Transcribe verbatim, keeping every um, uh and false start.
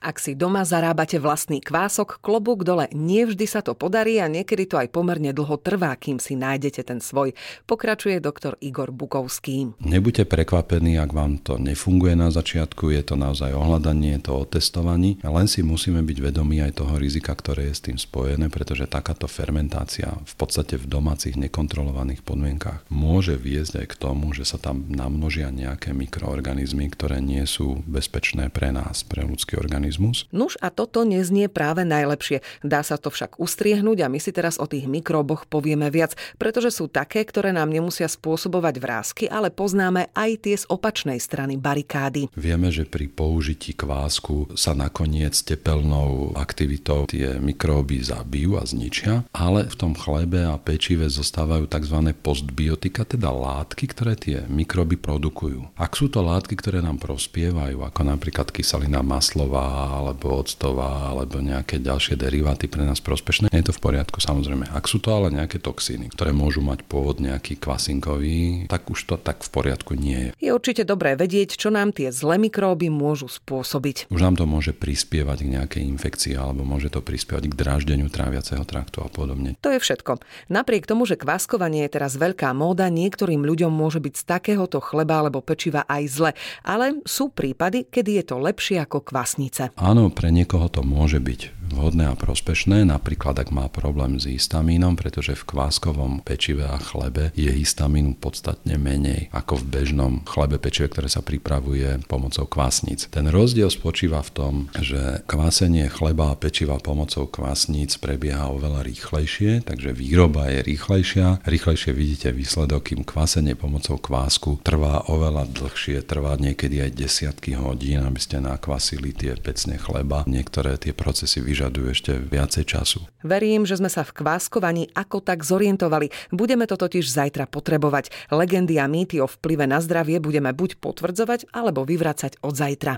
Ak si doma zarábate vlastný kvások, klobúk dole, nie vždy sa to podarí a niekedy to aj pomerne dlho trvá, kým si nájdete ten svoj. Pokračuje doktor Igor Bukovský. Nebuďte prekvapení, ak vám to nefunguje na začiatku, je to naozaj o hľadanie, je to o testovaní, len si musíme byť vedomí aj toho rizika, ktoré je s tým spojené, pretože takáto fermentácia v podstate v domácich nekontrolovaných podmienkach môže viesť aj k tomu, že sa tam namnožia nejaké mikroorganizmy, ktoré nie sú bezpečné pre nás, pre ľudský organizmus. Nuž a toto neznie práve najlepšie. Dá sa to však ustriehnúť a my si teraz o tých mikróboch povieme viac, pretože sú také, ktoré nám nemusia spôsobovať vrásky, ale poznáme aj tie z opačnej strany barikády. Vieme, že pri použití kvásku sa nakoniec tepelnou aktivitou tie mikróby zabijú a zničia, ale v tom chlebe a pečive zostávajú tzv. Postbiotika, teda látky, ktoré tie mikróby produkujú. Ak sú to látky, ktoré nám prospievajú, ako napríklad kyselina maslová, alebo octová, alebo nejaké ďalšie deriváty pre nás prospešné, je to v poriadku samozrejme. Ak sú to ale nejaké toxíny, ktoré môžu mať pôvod nejaký kvasinkový, tak už to tak v poriadku nie je. Je určite dobré vedieť, čo nám tie zlé mikróby môžu spôsobiť. Už nám to môže prispievať k nejakej infekcii, alebo môže to prispievať k dráždeniu tráviaceho traktu a podobne. To je všetko. Napriek tomu, že kváskovanie je teraz veľká móda, niektorým ľuďom môže byť z takéhoto chleba alebo pečiva aj zle, ale sú prípady, kedy je to lepšie ako kvasnice. Áno, pre niekoho to môže byť vhodné a prospešné, napríklad ak má problém s histamínom, pretože v kváskovom pečive a chlebe je histamínu podstatne menej ako v bežnom chlebe pečive, ktoré sa pripravuje pomocou kvasníc. Ten rozdiel spočíva v tom, že kvásenie chleba a pečiva pomocou kvasníc prebieha oveľa rýchlejšie, takže výroba je rýchlejšia. Rýchlejšie vidíte výsledok, kým kvásenie pomocou kvásku trvá oveľa dlhšie, trvá niekedy aj desiatky hodín, aby ste nakvasili tie pecne chleba. Niektoré tie procesy vyžadujú ešte viacej času. Verím, že sme sa v kváskovaní ako tak zorientovali. Budeme to totiž zajtra potrebovať. Legendy a mýty o vplyve na zdravie budeme buď potvrdzovať, alebo vyvracať od zajtra.